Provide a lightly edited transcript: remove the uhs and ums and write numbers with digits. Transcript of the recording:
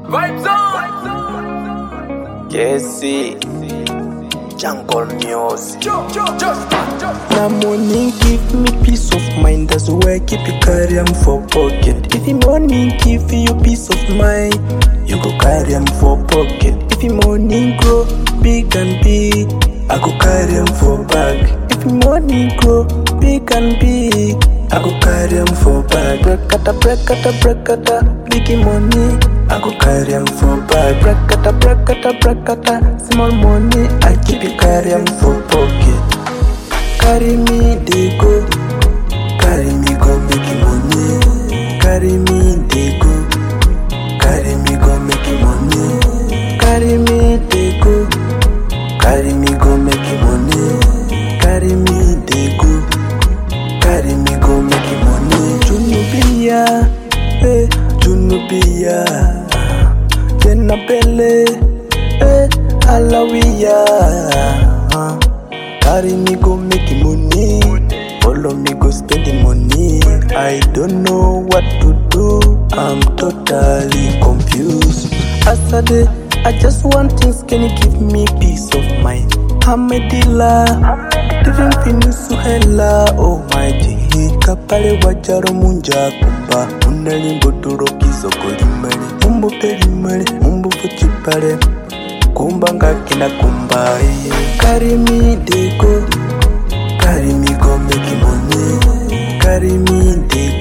Vibes on. Jesse, Jungle Music. Now money give me peace of mind, that's why I keep it carry 'em for pocket. If the money give you peace of mind, you go carry 'em for pocket. If the money grow big and big, I go carry 'em for bag. If the money grow big and big, I go carry 'em for bag. Brekata, big money, I go carry 'em for bag. Brekata, small money, I keep it carry 'em for pocket. Carry me, they go. Carry me, go make money. Carry me, they go. Carry me, go make money. Carry me, they go. Carry me, go make money. Carry me, they go. Carry me, go make money. Junubia, Junubia. Jenabele, Alawiya. Carry me go make money, follow me go spend the money. I don't know what to do, I'm totally confused. Asade, I just want things, can you give me peace of mind? I'm a dealer, living Venezuela, oh my dear. Kapale wajaro munja kumba, unalimbo turo kizoko limele. Mumbo pelimele, mumbo fuchipale, kumba ngakina kumba. Carry me, they go. Carry me, go make money. Carry me, they